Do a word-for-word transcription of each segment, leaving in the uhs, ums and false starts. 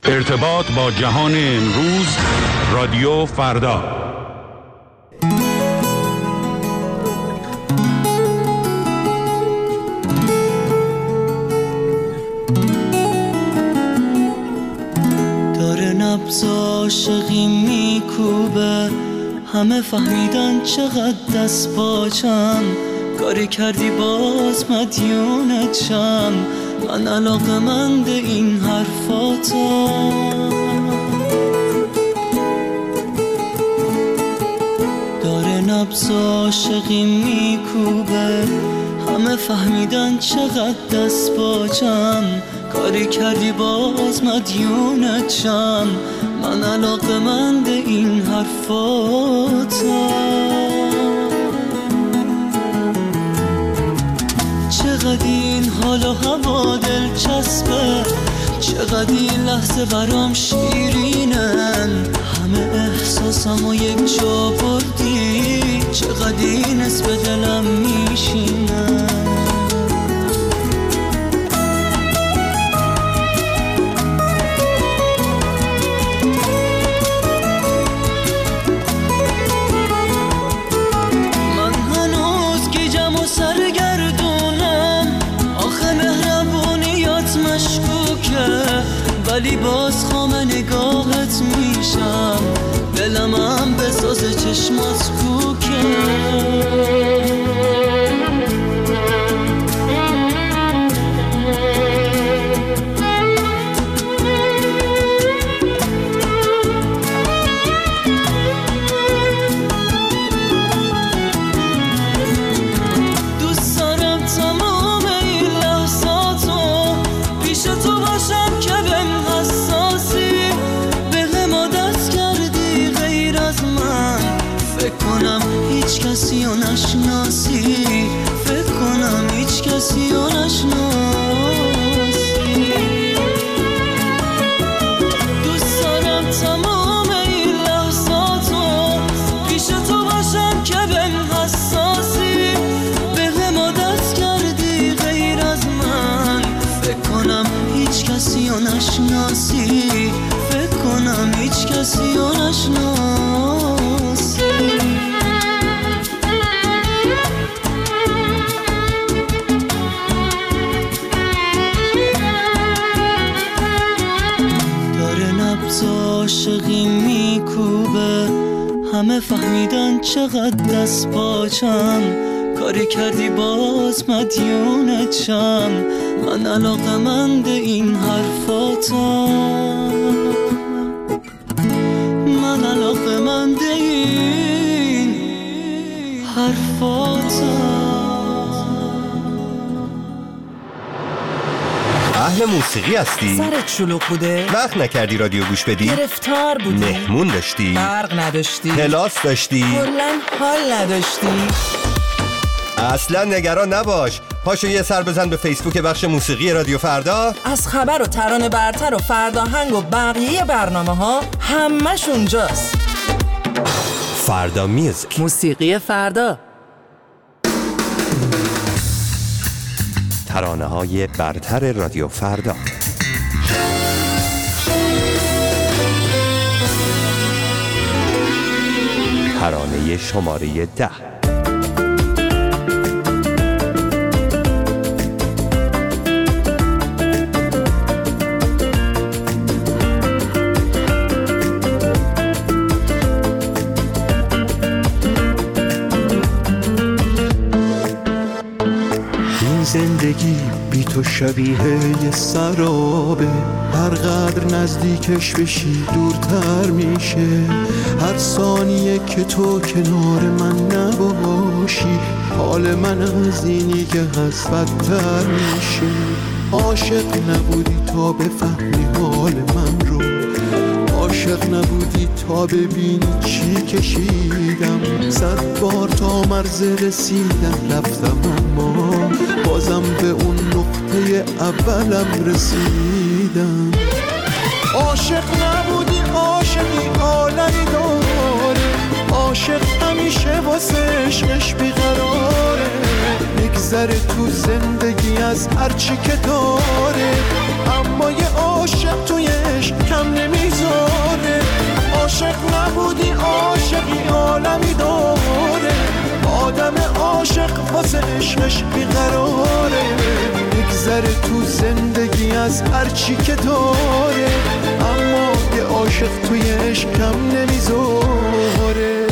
ارتباط با جهان امروز، رادیو فردا. داره نبض عاشقی میکوبه، همه فهمیدن چقدر دست باچم، کاری کردی باز مدیونتم، من علاقه‌مند این حرفاتم. داره نبض عاشقی میکوبه، همه فهمیدن چقدر دست باچم، کاری کردی باز مدیونتم، من علاقه‌مند این حرفاتم. چقدر این حال و هوا دلچسبه، چقدر این لحظه برام شیرینن، همه احساسمو یک جا بردی، چقدر این اسم دلم میشینن. ولی باز خام نگاهت میشم، دلم هم بساز چشمات کوکه. دوست دارم تمام این لحظاتو پیش تو باشم که هیچ کسی رو نشناسی، فکر کنم هیچ کسی رو نشناسی. دوست دارم تمام این لحظاتو پیش تو باشم که بهم حساسی، بهم عادت کردی غیر از من، فکر کنم هیچ کسی رو نشناسی، فکر کنم هیچ کسی رو نشناسی. عاشقی میکوبه، همه فهمیدن چقدر دست باچم، کاری کردی باز مدیونتم، من علاقه‌مند این حرفاتم، من علاقه‌مند این حرفاتم. اهل موسیقی هستی؟ سرت شلوغ بوده؟ وقت نکردی رادیو گوش بدی؟ گرفتار بودی؟ مهمون داشتی؟ برق نداشتی؟ کلاس داشتی؟ کلاً حال نداشتی؟ اصلا نگران نباش، پاشو یه سر بزن به فیسبوک بخش موسیقی رادیو فردا. از خبر و ترانه برتر و فرداهنگ و بقیه برنامه ها همش اونجاست. فردا میوزیک، موسیقی فردا، ترانه های برتر رادیو فردا. ترانه شماره ده. زندگی بی تو شبیه یه سرابه، هر قدر نزدیکش بشی دورتر میشه، هر ثانیه که تو کنار من نباشی حال من از اینی که هست بدتر میشه. عاشق نبودی تا بفهمی حال من رو، عاشق نبودی تا ببینی چی کشیدم، صد بار تا مرز رسیدم رفتم اما بازم به اون نقطه اولم رسیدم. عاشق نبودی عاشقی عالمی داره، عاشق همیشه واسه عشقش بیقراره، میگذره تو زندگی از هرچی که داره، اما یه عاشق توی عشق کم عشقش بیقراره، بگذره تو زندگی از هرچی که داره، اما یه عاشق توی عشقم نمیذاره.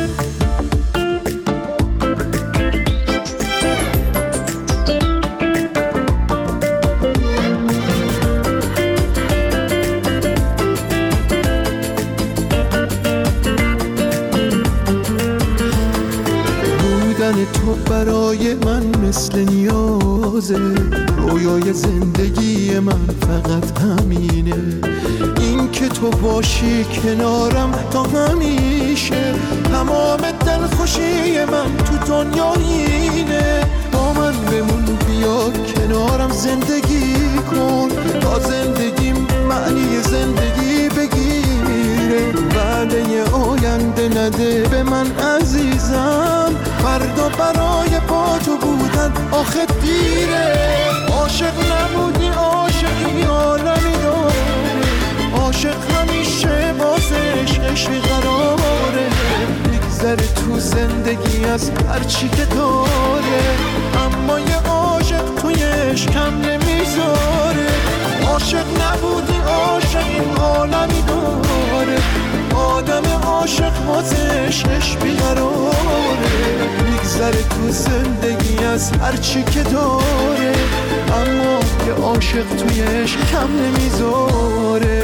تو برای من مثل نیازه، رویای زندگی من فقط همینه، این که تو باشی کنارم تا همیشه، تمام دلخوشی من تو دنیا اینه، با من بمون بیا کنارم زندگی کن، تا زندگیم معنی زندگی بگیره، وعده آینده نده به من عزیزم، فردا برای با تو بودن آخه دیره، عاشق نبودی عاشقی عالمی داره، عاشق همیشه باز عشقش بیقراره، بگذره تو زندگی از هرچی که داره، اما یه عاشق توی عشقم نمیذاره، عاشق نبودی عاشقی عالمی داره، آدم عاشق باز عشقش بیقراره، بگذره تو زندگی از هرچی که داره، اما یه عاشق توی عشق کم نمیذاره.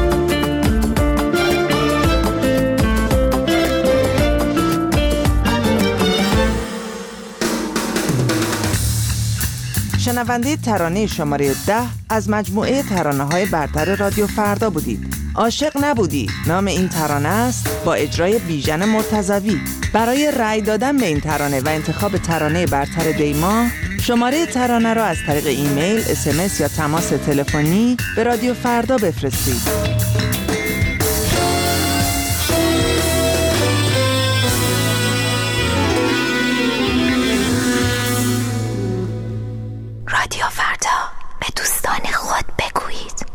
شنونده ترانه شماره ده از مجموعه ترانه‌های برتر رادیو فردا بودید. عاشق نبودی نام این ترانه است، با اجرای بیژن مرتضوی. برای رأی دادن به این ترانه و انتخاب ترانه برتر دیما، شماره ترانه را از طریق ایمیل، اس ام اس یا تماس تلفنی به رادیو فردا بفرستید. رادیو فردا، به دوستان خود بگویید.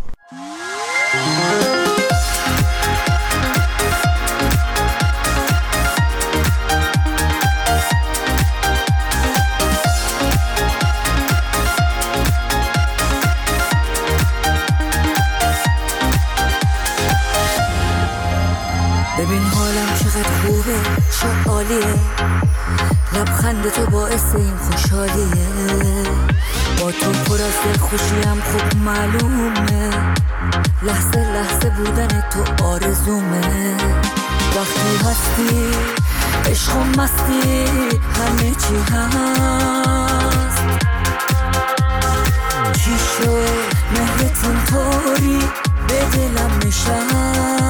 ببین حالم چقدر خوبه، چه عالیه، لبخند تو باعث این خوشحالیه، با تو پر از دلخوشیم خوب معلومه، لحظه لحظه بودن تو آرزومه، وقتی هستی عشق و مستی همه چی هست، چی شد مهرت اینطوری به دلم نشست،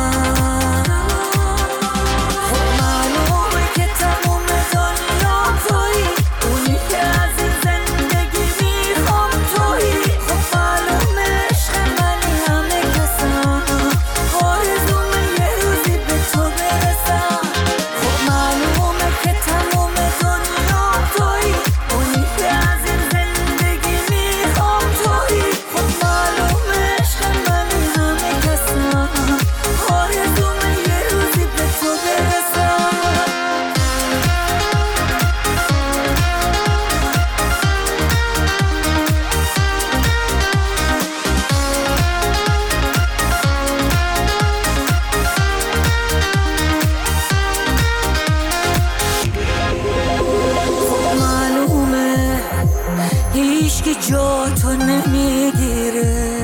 جا تو نمیگیره،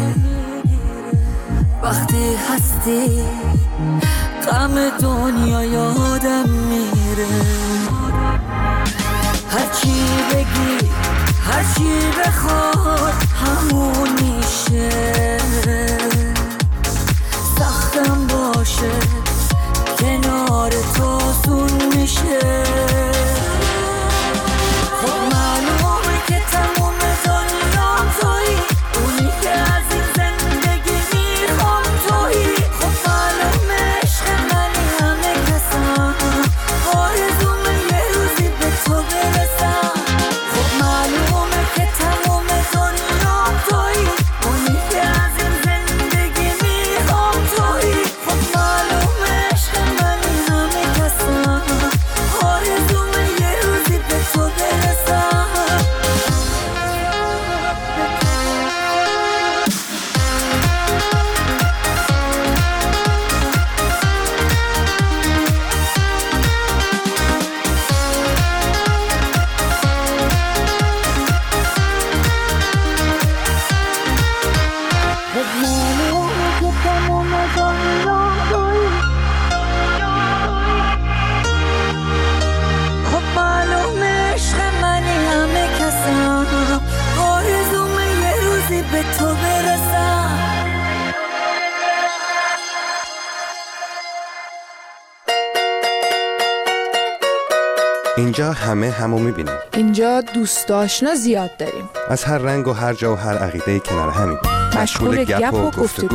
وقتی هستی غم دنیا یادم میره، هرچی بگی هرچی بخواد همون میشه، سختم باشه کنار تو آسون میشه، خب معلومه که تموم دنیا تویی، اونی که از این زندگی میخوام تویی، خب معلومه عشق منی همه کسم، آرزومه یه روزی به تو برسم، خب معلومه که تموم دنیا تویی، اونی که از این زندگی معلومه که تموم دنیا تویی. خب معلومه عشق منی همه کسم، آرزومه یه روزی به تو برسم. اینجا همه همو میبینیم. اینجا دوست آشنا زیاد داریم، از هر رنگ و هر جا و هر عقیده کنار همیم، مشغول گپ و گفتگو.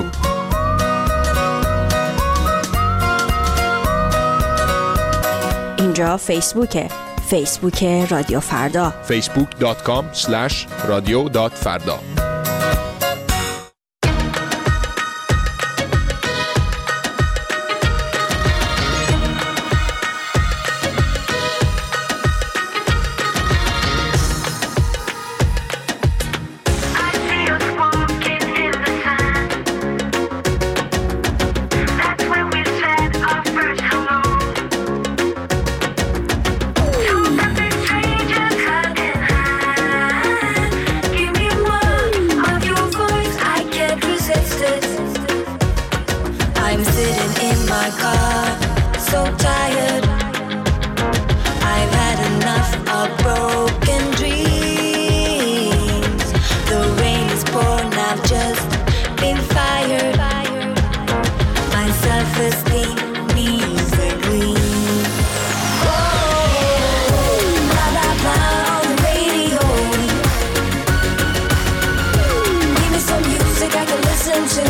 اینجا فیسبوکه، فیسبوک رادیو فردا، فیسبوک دات کام اسلش رادیو دات فردا. I'm sitting in my car, so tired. I've had enough of broken dreams. The rain is pouring, I've just been fired. My self-esteem needs a gleam. Oh, blah blah blah on the radio. Give me some music I can listen to.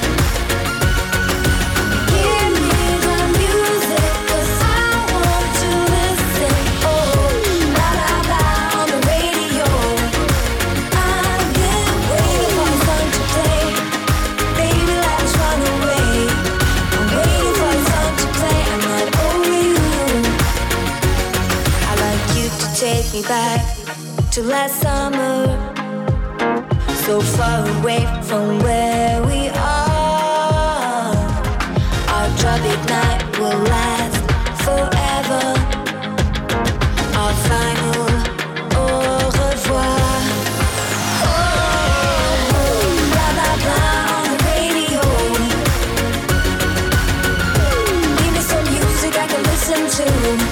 Take me back to last summer, so far away from where we are. Our tropic night will last forever. Our final au revoir. Oh, blah blah blah on the radio. Give me some music I can listen to.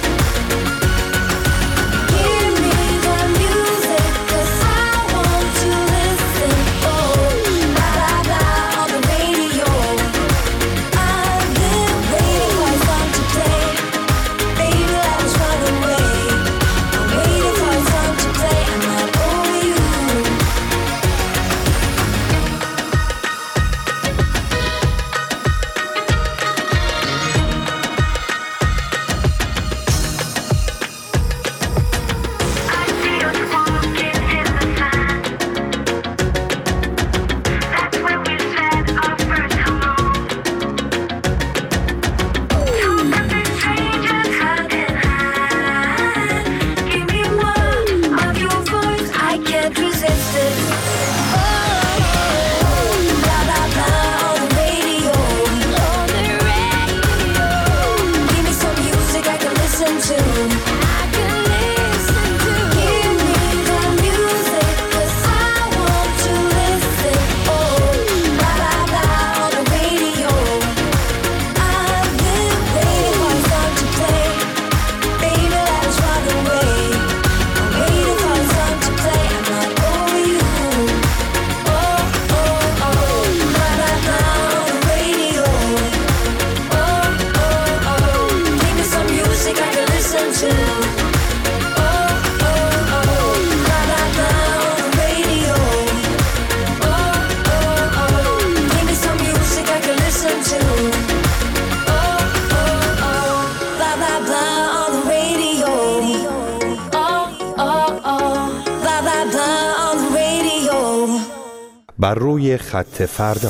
بر روی خط فردا.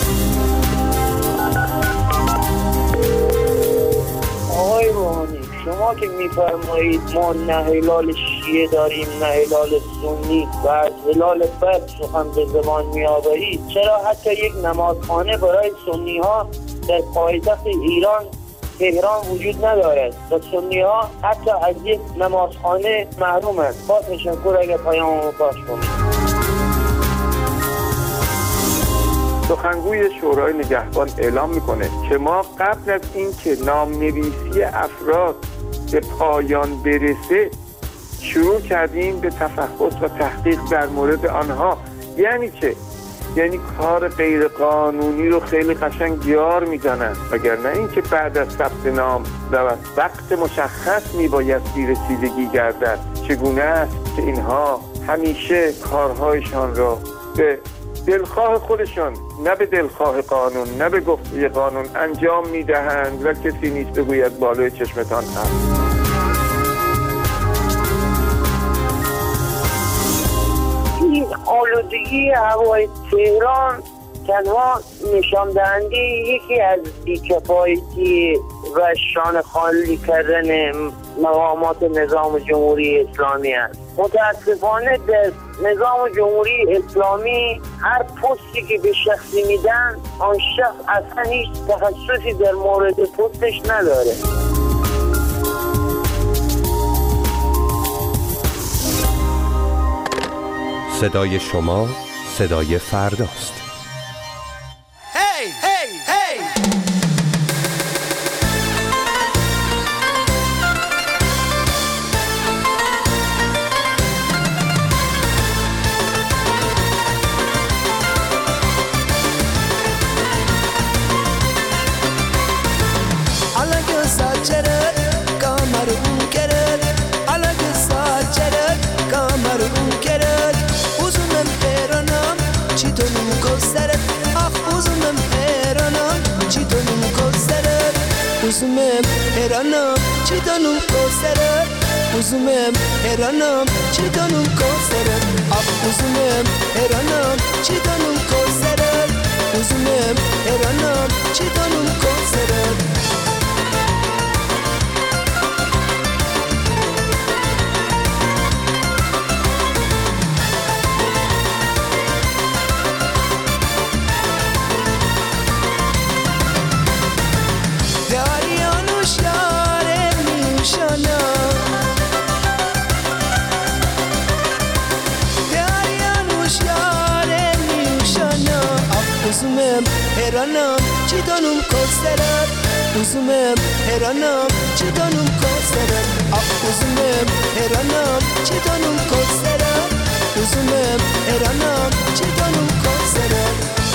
آقای روحانی، شما که میفرمایید ما نه هلال شیعه داریم نه هلال سنی و از هلال بد سخن به زبان میآورید، چرا حتی یک نمازخانه برای سنی ها در پایتخت ایران تهران وجود ندارد و سنی ها حتی از یک نمازخانه محرومند؟ با تشکر اگر پیاممو پخش کنید. سخنگوی شورای نگهبان اعلام میکنه که ما قبل از اینکه نام‌نویسی افراد به پایان برسه شروع کردیم به تفحص و تحقیق در مورد آنها. یعنی چه؟ یعنی کار غیر قانونی رو خیلی قشنگ یار میزنن، وگرنه اینکه بعد از ثبت نام و وقت مشخص میبایستی رسیدگی گردد. چگونه است که اینها همیشه کارهایشان را به دلخواه خودشان، نه به دلخواه قانون، نه به گفته قانون انجام میدهند و کسی نیست بگوید بالای چشمتان هست. این آلودگی هوای تهران تنها نشان دهنده یکی از بی‌کفایتی و شانه خالی کردن مقامات نظام جمهوری اسلامی است. متاسفانه در نظام جمهوری اسلامی هر پستی که به شخصی میدن، آن شخص اصلا هیچ تخصصی در مورد پستش نداره. صدای شما صدای فرداست. هی هی هی Alagı saçları kamarım kerer, alagı saçları kamarım kerer. Uzunum peronum, çitonum koster. Ah uzunum peronum, çitonum koster. Uzunum peronum, çitonum koster. Uzunum peronum, çitonum koster. Ah uzunum peronum, çitonum koster. Uzunum peronum, çitonum koster. Uzumem heranam çitonum kosterer. Uzumem heranam çitonum kosterer. Ah uzumem heranam çitonum kosterer. Uzumem heranam çitonum kosterer.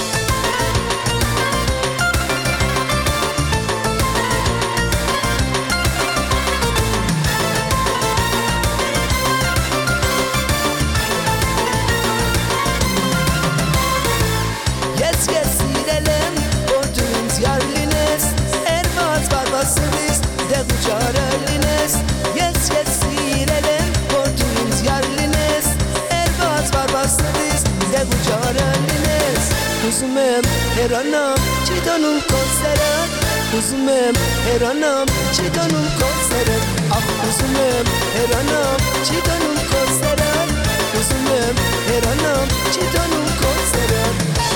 Jaralines, yes yes sirelen, portugues yarlines, elbaz barbastis, devu jaralines. Uzumem heranam, çitonum kosterer. Uzumem heranam, çitonum kosterer. Ah uzumem heranam, çitonum kosterer. Uzumem heranam, çitonum kosterer.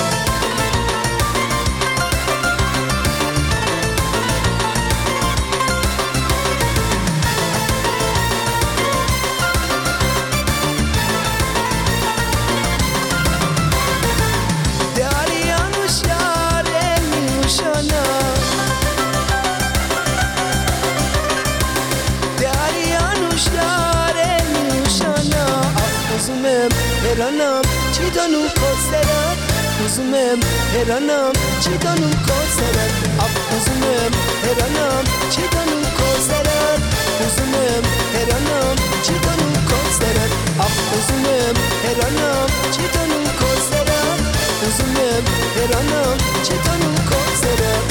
Heranam çitonum kosterer. Uzumem heranam çitonum kosterer. Ah uzumem heranam çitonum kosterer. Uzumem heranam çitonum kosterer. Ah uzumem heranam çitonum kosterer. Uzumem heranam çitonum kosterer.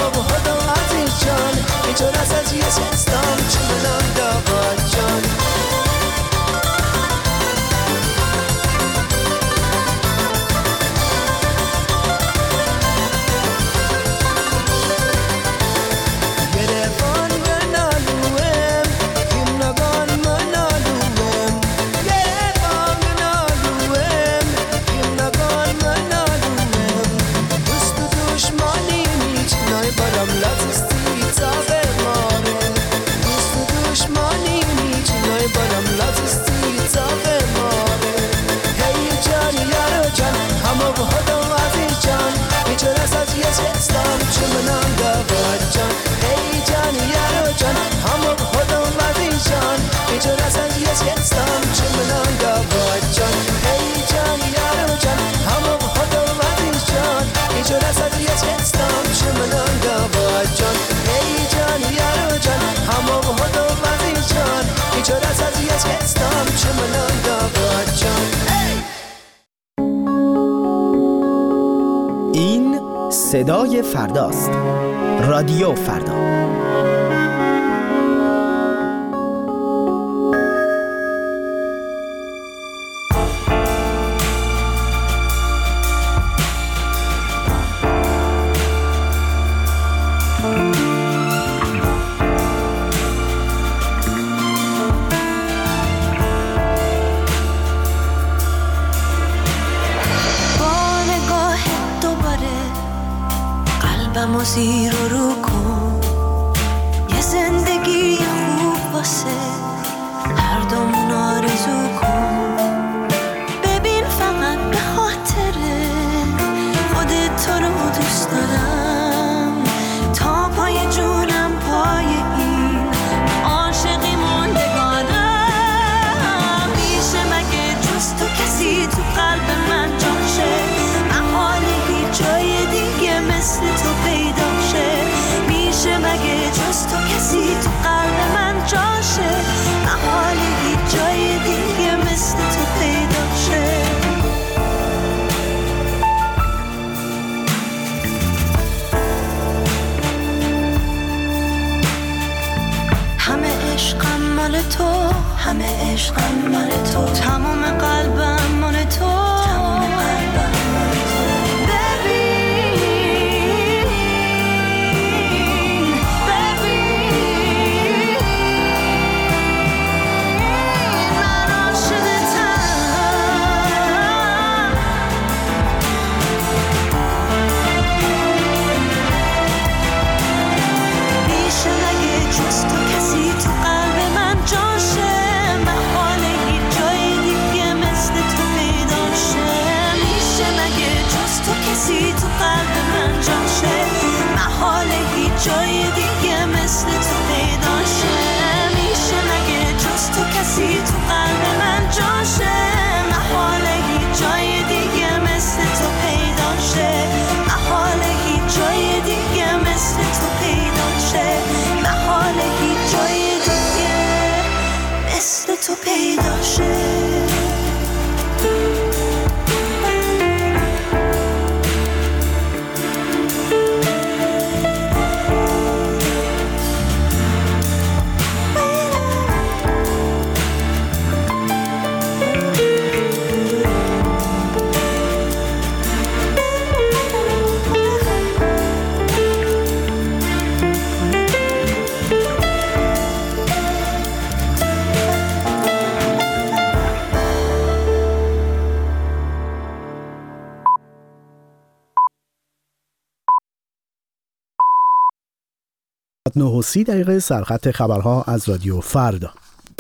همه با خودم عزیز جان اینجور از از یه سستم چمنم داغات جان این صدای فرداست. رادیو فردا. قلبمو زیر و رو کن یه زندگی خوب واسه هر دومون آرزو کن ببین فقط به خاطر خودت تو رو دوست دارم تا پای جونم پای این عاشقی موندگارم میشه مگه جز تو کسی تو قلب من جاشه محاله هیچ جای دیگه مثل تو پیدا شه میشه مگه جز تو کسی تو قلب من جاشه محاله هیچ جای دیگه مثل تو پیدا شه همه عشقم مال تو همه عشقم مال تو تمام قلبم مال تو تمام قلبم مال تو جای دیگه مثل تو پیدا شه میشه مگه جز تو کسی تو قلب من جاشه محاله هیچ جای دیگه مثل تو پیدا شه محاله هیچ جای دیگه مثل تو پیدا شه محاله هیچ جای دیگه مثل تو پیدا شه نه و سی دقیقه سرخط خبرها از رادیو فردا.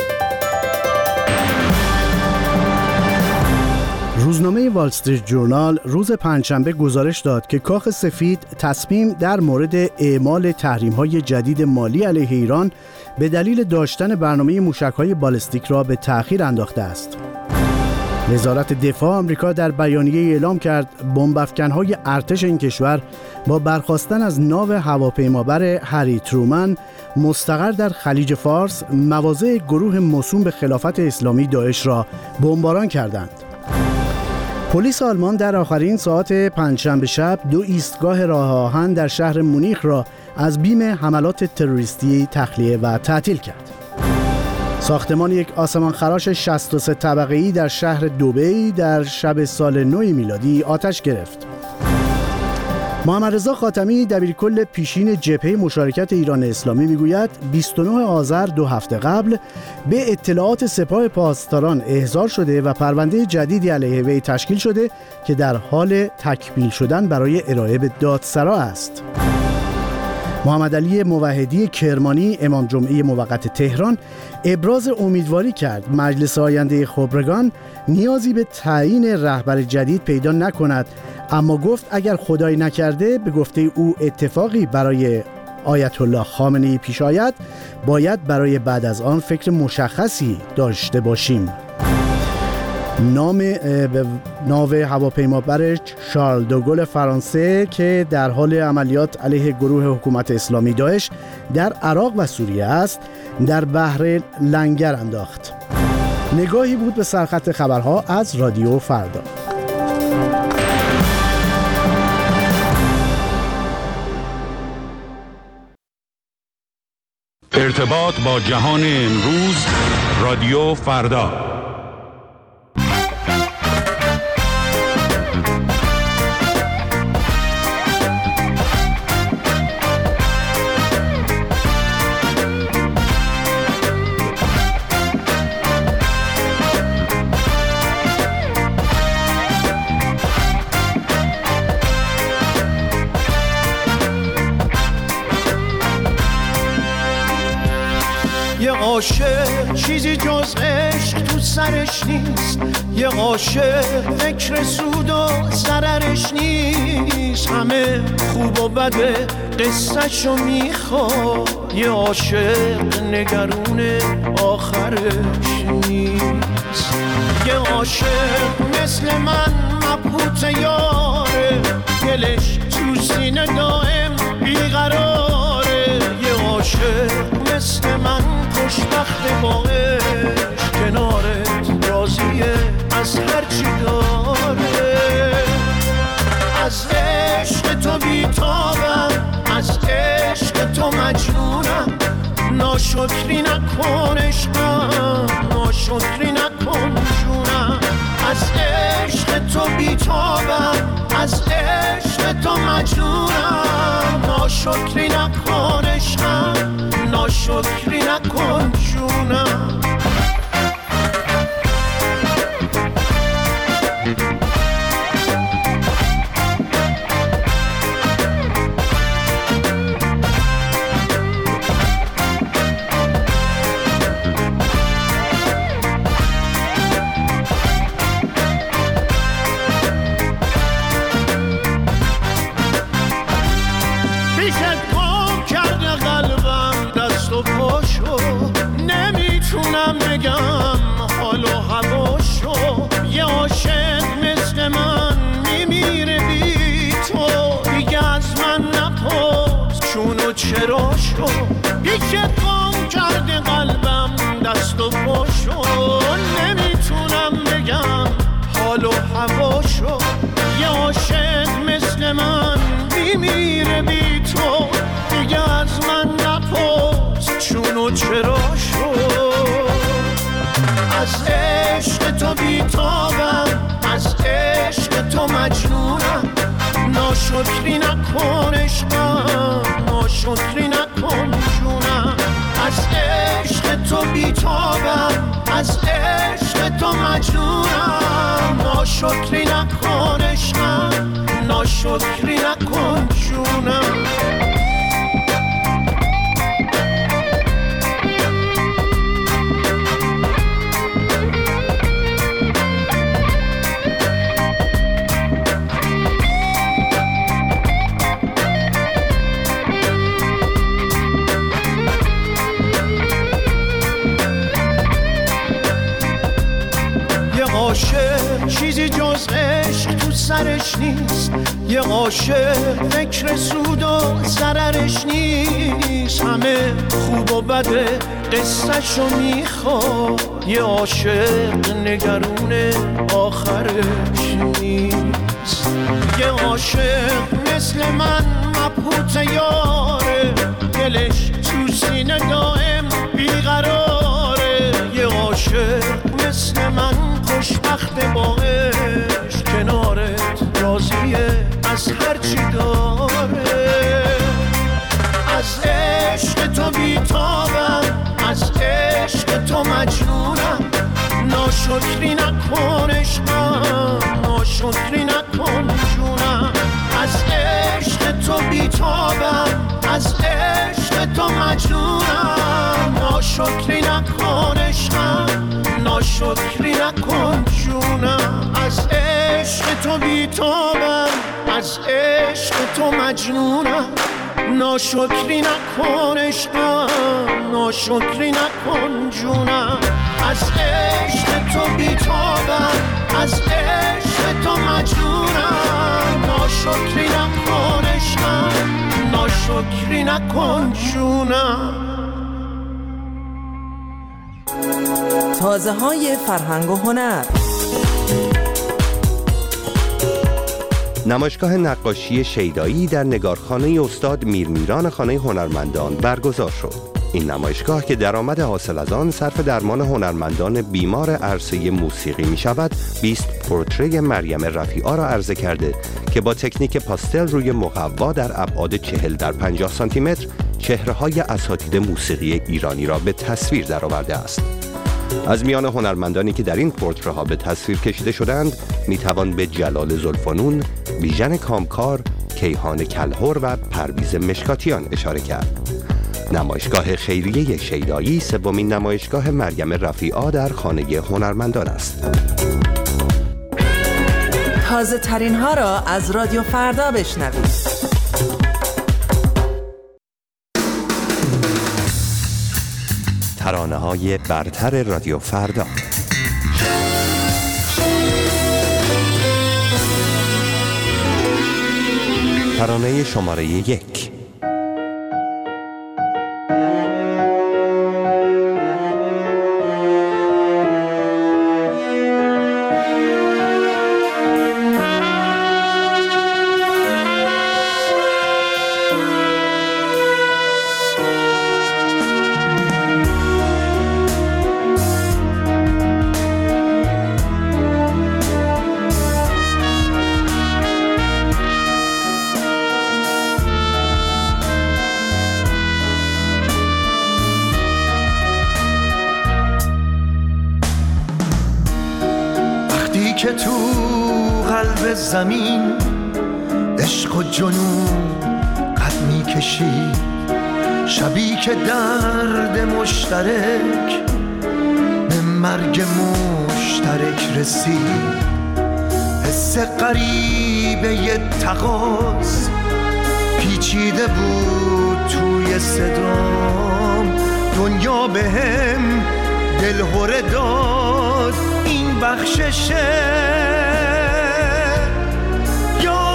روزنامه وال استریت جورنال روز پنجشنبه گزارش داد که کاخ سفید تصمیم در مورد اعمال تحریم‌های جدید مالی علیه ایران به دلیل داشتن برنامه موشک‌های بالستیک را به تأخیر انداخته است. وزارت دفاع آمریکا در بیانیه اعلام کرد بمب‌افکن‌های ارتش این کشور با برخاستن از ناو هواپیمابر هری ترومن مستقر در خلیج فارس مواضع گروه موسوم به خلافت اسلامی داعش را بمباران کردند. پلیس آلمان در آخرین ساعات پنجشنبه شب دو ایستگاه راه آهن در شهر مونیخ را از بیم حملات تروریستی تخلیه و تعطیل کرد. ساختمان یک آسمانخراش شصت و سه طبقه‌ای در شهر دبی در شب سال نو میلادی آتش گرفت. محمد رضا خاتمی دبیرکل پیشین جبهه مشارکت ایران اسلامی میگوید بیست و نه آذر دو هفته قبل به اطلاعات سپاه پاسداران احضار شده و پرونده جدیدی علیه وی تشکیل شده که در حال تکمیل شدن برای ارائه به دادسرا است. محمد علی موحدی کرمانی امام جمعه موقت تهران ابراز امیدواری کرد مجلس آینده خبرگان نیازی به تعیین رهبر جدید پیدا نکند، اما گفت اگر خدای نکرده به گفته او اتفاقی برای آیت الله خامنه‌ای پیش آید باید برای بعد از آن فکر مشخصی داشته باشیم. نام ناو هواپیمابر شارل دوگل فرانسه که در حال عملیات علیه گروه حکومت اسلامی داعش در عراق و سوریه است در بحر لنگر انداخت. نگاهی بود به سرخط خبرها از رادیو فردا. ارتباط با جهان امروز، رادیو فردا. عاشق چیزی جز عشق تو سرش نیست، یه عاشق فکر سود و ضررش نیست، همه خوب و بده قصه‌شو میخواد، یه عاشق نگرون آخرش نیست، یه عاشق مثل من مبهوت یاره، دلش تو سینه دائم بیقراره، یه عاشق مثل من خوشبخت با عشق، کنارت راضیه از هرچی داره، از عشق تو بیتابم، از عشق تو مجنونم، ناشکری نکن عشقم، ناشکری نکن جونم، از عشق تو بیتابم، از عشق تو مجنونم، ناشکری نکن عشقم، ناشکری نکن جونم. نمیتونم بگم حال و هواشو، یه عاشق مثل من میمیره بی تو، دیگه از من نپرس چون و چراشو، یکی قام کرده قلبم دست و پاشو، نمیتونم بگم حال و هواشو، یه عاشق مثل من میمیره بی تو، دیگه از من نپرس چون و چراشو، از عشق تو بیتابم، از عشق تو مجنونم، ناشکری نکن عشقم، ناشکری نکن جونم، از عشق تو بیتابم، از عشق تو مجنونم، ناشکری نکن عشقم، ناشکری نکن جونم. عاشق چیزی جز عشق تو سرش نیست، یه عاشق فکر سود و ضررش نیست، همه خوب و بده قصه‌شو میخواد، یه عاشق نگرون آخرش نیست. یه عاشق مثل من مبهوت یاره، دلش تو سینه دائم بیقراره. یه عاشق مثل من خوشبخت با عشق، کنارت راضیه از هرچی داره. از عشق تو بیتابم، از عشق تو مجنونم. ناشکری نکن عشقم، ناشکری نکن جونم. از عشق تو بیتابم، از عشق تو مجنونم. ناشکری نکن عشقم، ناشکری نکن جونم. از عشق تو بیتابم، از عشق تو مجنونم. ناشکری نکن عشقم، ناشکری نکن جونم. از عشق تو بیتابم، از عشق تو مجنونم. ناشکری نکن عشقم، ناشکری نکن جونم. تازه های فرهنگ و هنر. نمایشگاه نقاشی شیدایی در نگارخانه استاد میرمیران خانه هنرمندان برگزار شد. این نمایشگاه که درآمد حاصل از آن صرف درمان هنرمندان بیمار عرصه موسیقی می شود، بیست پورتری مریم رفیعا را عرضه کرده که با تکنیک پاستل روی مقوا در ابعاد چهل در پنجاه سانتی متر چهره‌های اساتید موسیقی ایرانی را به تصویر درآورده است. از میان هنرمندانی که در این پورتره‌ها به تصویر کشیده شدند میتوان به جلال زلفانون، بیژن کامکار، کیهان کلهر و پرویز مشکاتیان اشاره کرد. نمایشگاه خیریه شیدایی سومین نمایشگاه مریم رفیعا در خانه هنرمندان است. تازه ترین ها را از رادیو فردا بشنوید. ترانه های برتر رادیو فردا. ترانه شماره یک. که تو قلب زمین عشق و جنون قد می کشی، شبی که درد مشترک به مرگ مشترک رسید. حس غریبه ی تقاص پیچیده بود توی صدام، دنیا به هم دلهره داد. این بخششه یا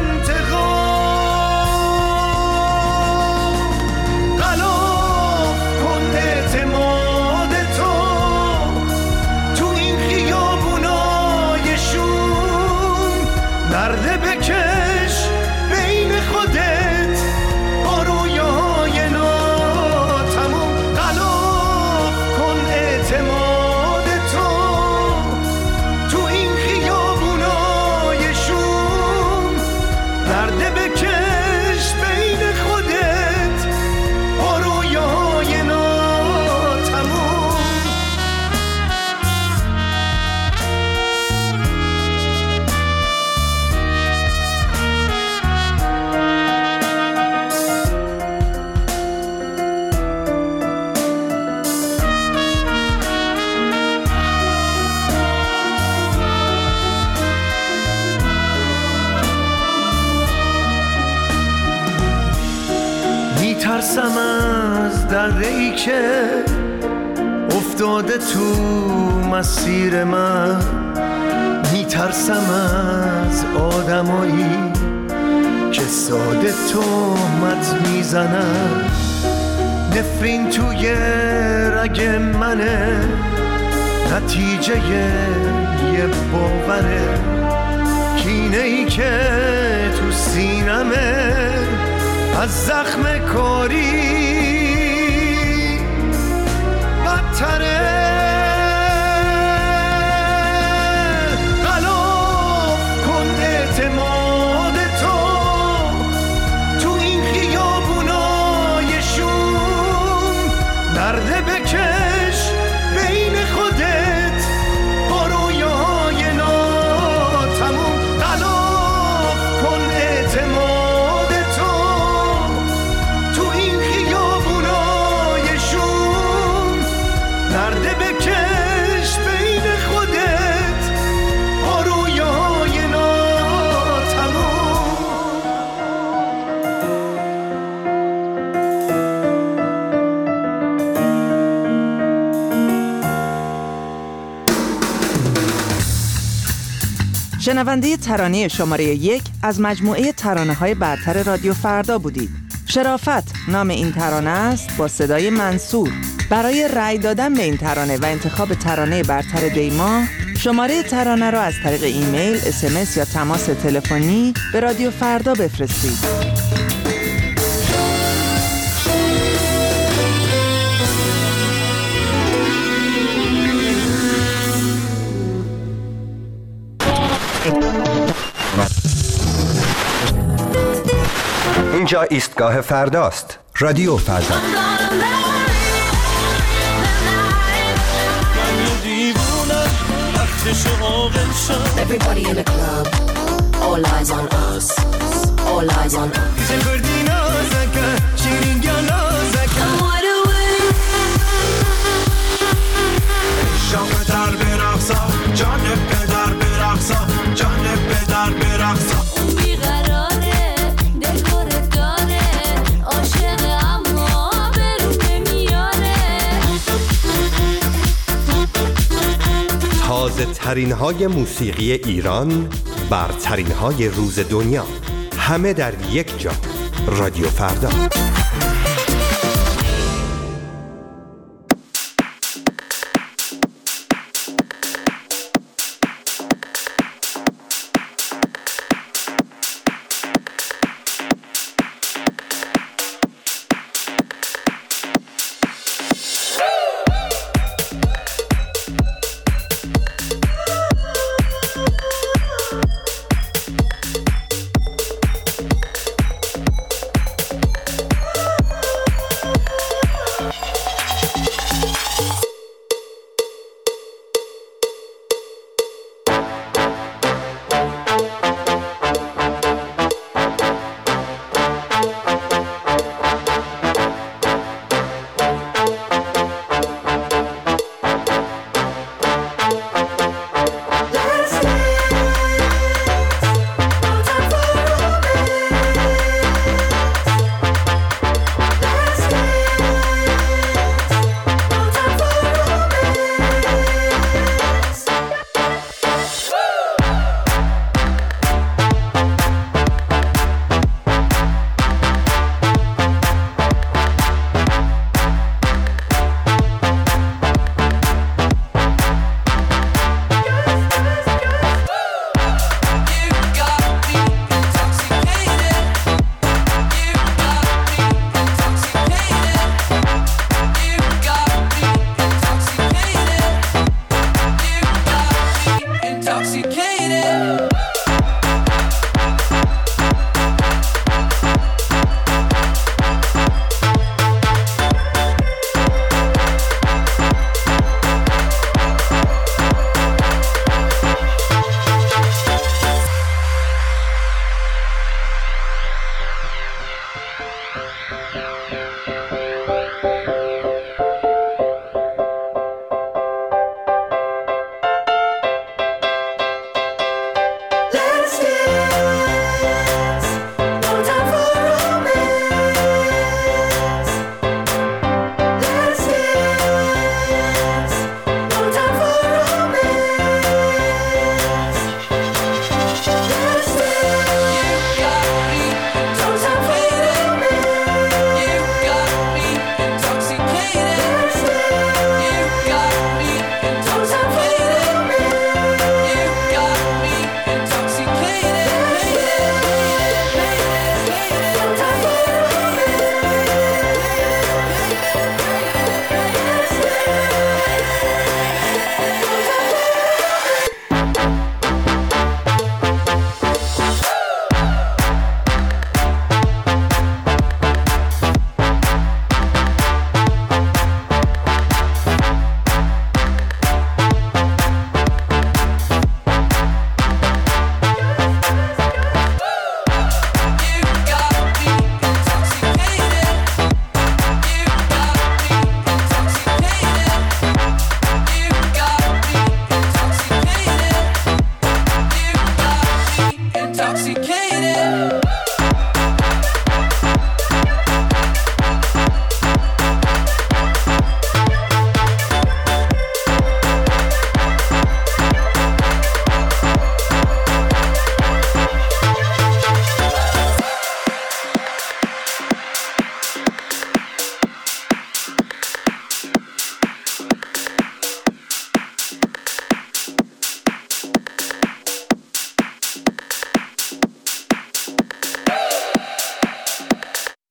انتقام؟ غلاف کن اعتماد تو تو این خیابونای شوم، نرده بکش بین خودت با رویای ناتموم. غلاف کن اعتماد ترسم از دره‌ای که افتاده تو مسیر من، میترسم از آدمایی که ساده تهمت میزنن. نفرین توی رگ منه، نتیجه یه باوره. کینه ای که تو سینمه از زخم کاری بدتره. غلاف کن اعتماد تو تو این خیابونای شوم، نرده بکش بین خودت با رویاهای ناتموم. غلاف کن اعتماد تو تو این خیابونای شوم، نرده بکش بین خودت با رویاهای ناتموم. شنونده ترانه شماره یک از مجموعه ترانه های برتر رادیو فردا بودید. شرافت نام این ترانه است با صدای منصور. برای رأی دادن به این ترانه و انتخاب ترانه برتر دیما، شماره ترانه را از طریق ایمیل، اس ام اس یا تماس تلفنی به رادیو فردا بفرستید. اینجا ایستگاه فرداست. رادیو فردا. Everybody in the club, all eyes on us, all eyes on us. I'm wide awake. شام در برقصا، جان پدر برقصا، جان پدر برقصا. اون بیقراره، دلگور داره، عاشق اما برو نمیاره. تازه ترین های موسیقی ایران، برترین های روز دنیا، همه در یک جا. رادیو فردا.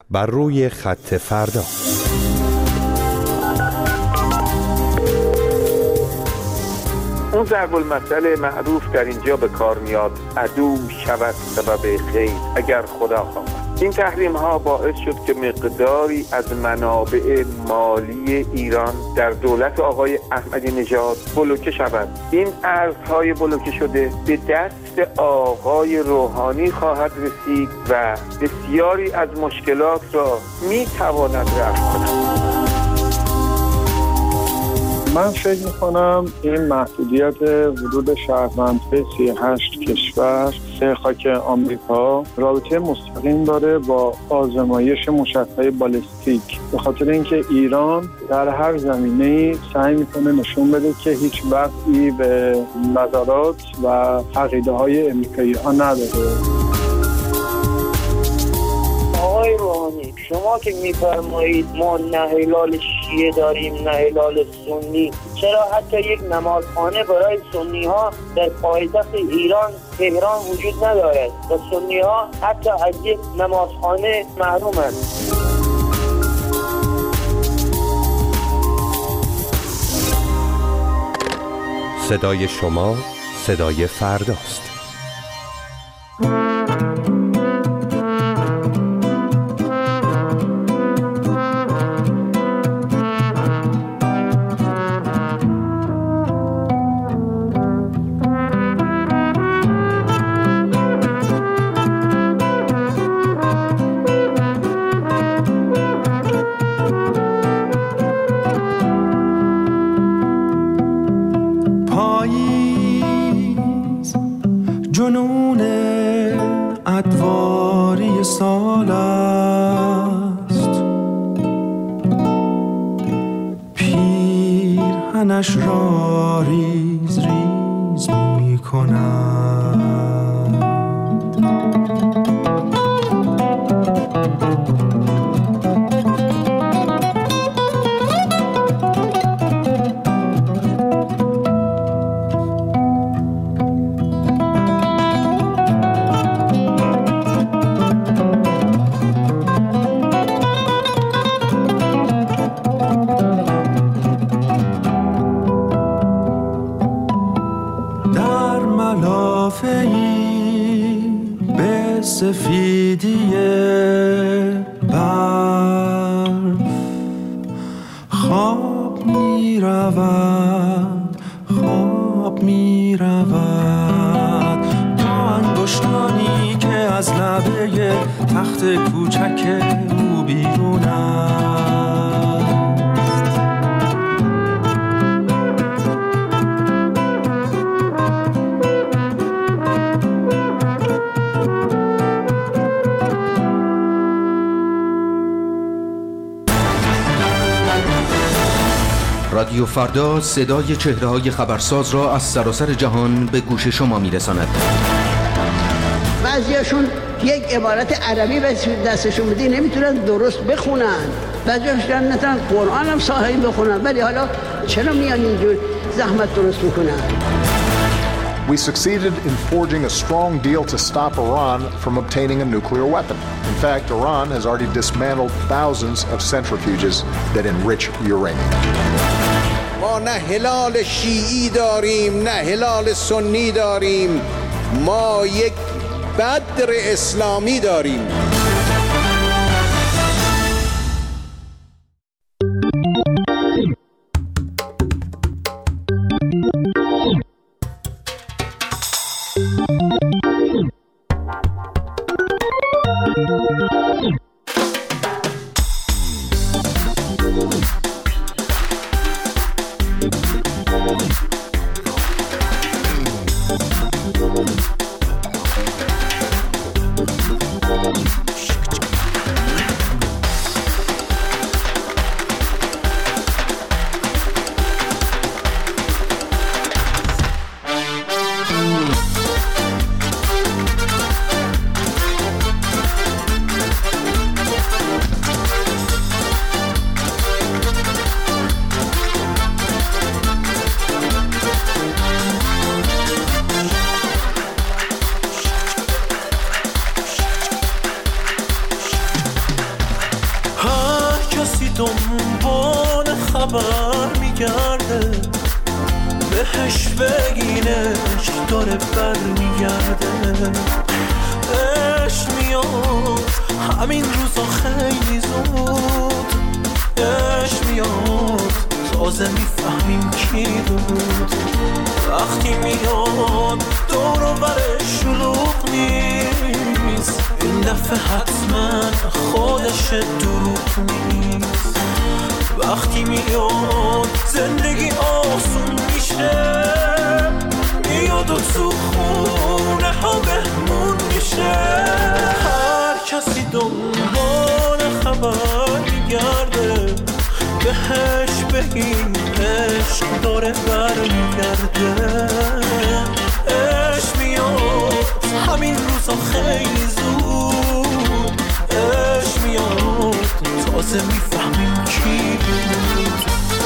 بر روی خط فردا. اون ضرب المثل معروف در اینجا به کار میاد: عدو شود سبب خیر اگر خدا خواهد. این تحریم ها باعث شد که مقداری از منابع مالی ایران در دولت آقای احمدی نژاد بلوکه شود. این ارزهای بلوکه شده به دست آقای روحانی خواهد رسید و بسیاری از مشکلات را می تواند رفع کند. من فکر میکنم این محدودیت ورود شهروندهای سی و هشت کشور به خاک آمریکا رابطه مستقیم داره با آزمایش موشک‌های بالستیک، به خاطر اینکه ایران در هر زمینه‌ای سعی میکنه نشون بده که هیچ وقتی به نظرات و عقیده‌های امریکایی‌ها نداره. آقای روحانی، شما که میفرمایید ما نه هلال شیعه داریم نه هلال سنی، چرا حتی یک نمازخانه برای سنی ها در پایتخت ایران تهران وجود ندارد و سنی ها حتی از یک نمازخانه محرومند؟ صدای شما صدای فرداست. جنون ادواری سال است، پیرهنش را ریز ریز می کند. سفیدی برف خواب می رود، خواب می رود تا انگشتانی که از لبه تخت کوچک او بیرون است. رادیو فردا صدای چهره‌های خبرساز را از سراسر جهان به گوش شما می‌رساند. بعضیاشون یک عبارت عربی به دستشون بدی نمیتونن درست بخونن، بعضیاشون نمیتونن قرآن هم صحیح بخونن، ولی حالا چرا میان اینجور زحمت درست میکنن؟ We succeeded in forging a strong deal to stop Iran from obtaining a nuclear weapon. In fact, Iran has already dismantled thousands of centrifuges that enrich uranium. ما نه هلال شیعی داریم نه هلال سنی داریم، ما یک بدر اسلامی داریم. دنبال خبر میگرده، بهش بگینش داره بر میگرده. عشق میاد همین روزا خیلی زود، عشق میاد تازه میفهمیم کی بود. وقتی میاد دور و برش شلوغ نیست، این دفعه حتما خودش دروغ نیست. وقتی میاد زندگی آسون میشه، میاد و تو خونه ها بهمون میشه. هر کسی دنبال خبر میگرده، بهش بگیم عشق داره برمیگرده. عشق میاد همین روزا خیلی زود، عشق میاد تازه میفهمیم کی بود.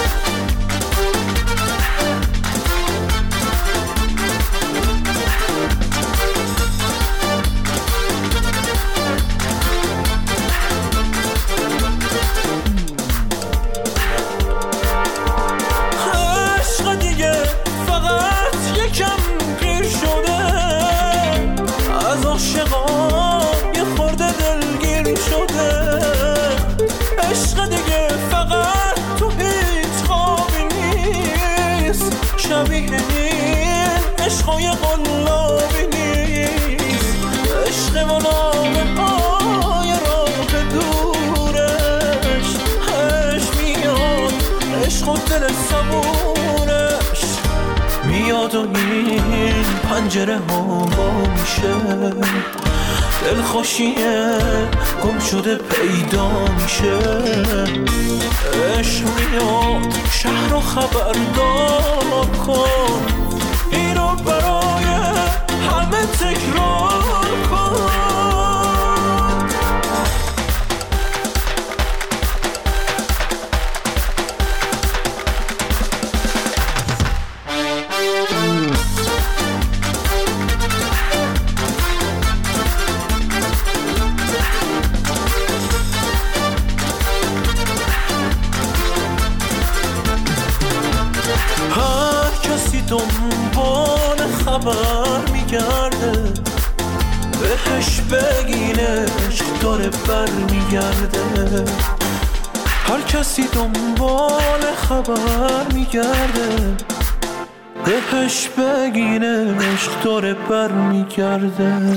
عشقای قلابی نیست، عشق و نامه های راه دورش. عشق میاد، عشق و دل صبورش میاد و این پنجره ها با میشه. دلخوشیه گم شده پیدا میشه. عشق میاد شهر رو خبردار کن، این رو برای همه تکرار کن. دنبال خبر میگرده، بهش بگینش داره بر میگرده. هر کسی دنبال خبر میگرده، بهش بگینش داره بر میگرده.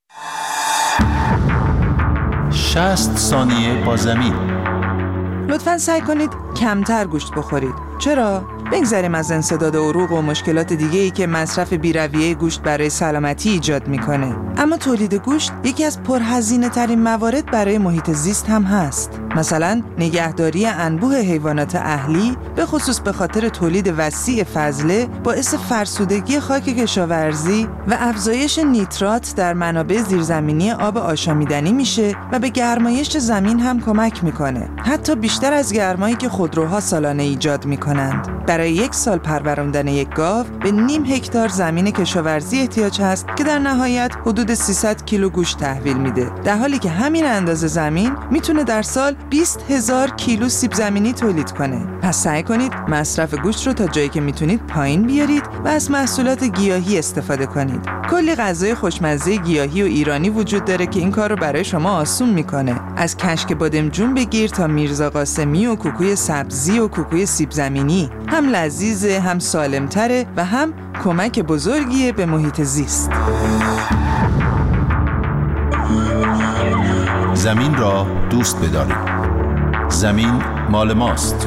شصت ثانیه با زمین. لطفاً سعی کنید کمتر گوشت بخورید. چرا؟ بگذاریم از انسداد عروق و مشکلات دیگه‌ای که مصرف بی‌رویه گوشت برای سلامتی ایجاد میکنه. اما تولید گوشت یکی از پرهزینه ترین موارد برای محیط زیست هم هست. مثلا نگهداری انبوه حیوانات اهلی، به خصوص به خاطر تولید وسیع فضله، باعث فرسودگی خاک کشاورزی و افزایش نیترات در منابع زیرزمینی آب آشامیدنی میشه و به گرمایش زمین هم کمک میکنه، حتی بیشتر از گرمایی که خودروها سالانه ایجاد میکنند. برای یک سال پروراندن یک گاو به نیم هکتار زمین کشاورزی احتیاج هست که در نهایت حدود سیصد کیلو گوشت تحویل میده، در حالی که همین اندازه زمین میتونه در سال بیست هزار کیلو سیب زمینی تولید کنه. پس سعی کنید مصرف گوشت رو تا جایی که میتونید پایین بیارید و از محصولات گیاهی استفاده کنید. کلی غذای خوشمزه گیاهی و ایرانی وجود داره که این کار رو برای شما آسون میکنه. از کشک بادمجون بگیر تا میرزا قاسمی و کوکوی سبزی و کوکوی سیب زمینی، هم لذیذه، هم سالمتره و هم کمک بزرگیه به محیط زیست. زمین را دوست بدارید. زمین مال ماست.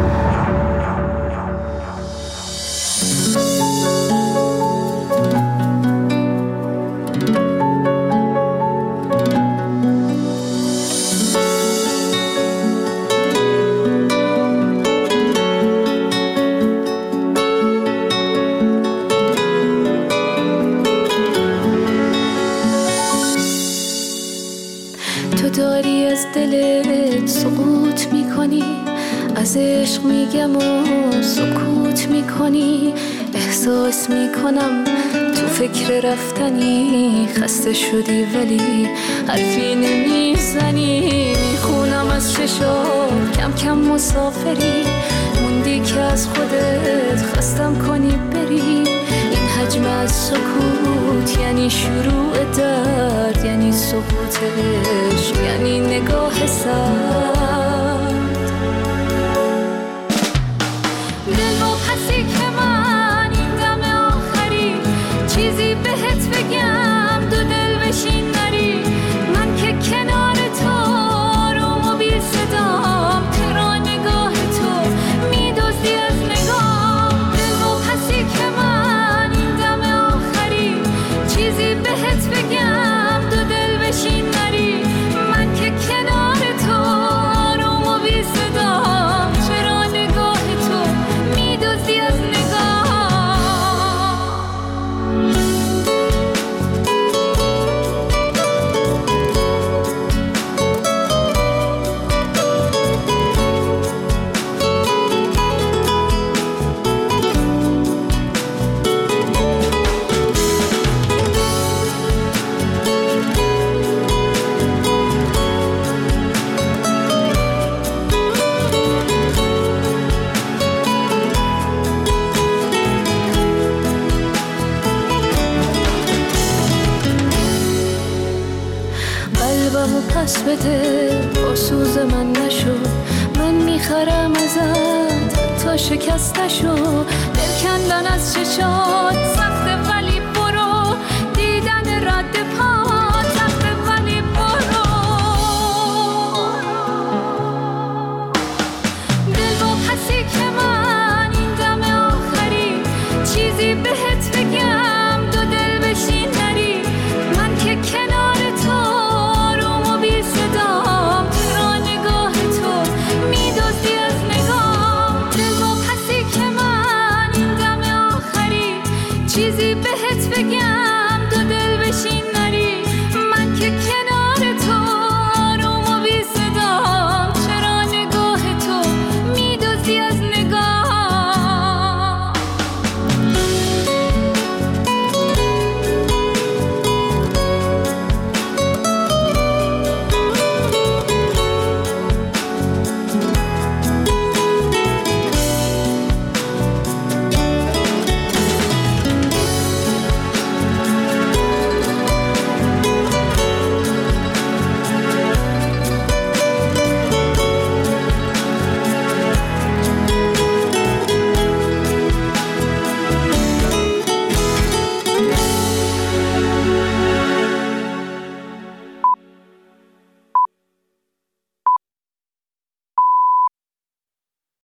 داری از دلت سقوط میکنی، از عشق میگم و سکوت میکنی. احساس میکنم تو فکر رفتنی خسته شدی ولی حرفی نمیزنی. میخونم از چشات کم کم مسافری، موندی که از خودت خستم کنی بری. این حجم از سکوت یعنی شروع درد، یعنی سقوط عشق، یعنی نگاه سرد. دل و پسی که من این دم آخری چیزی بهت بگم، دو دل بشین نری. من که کنار تو روم و بی صدام، چرا نگاه تو میدزدی از نگاه. دل و پسی که من این دم آخری چیزی بهت بگم، دو دل بشین نری. من که کنار تو روم و بی صدام، چرا نگاه تو میدزدی از نگاه. قلبمو پس بده، با سوز من نشو. من میخرم ازت تا شکست نشو. دل کندن از چشات سخته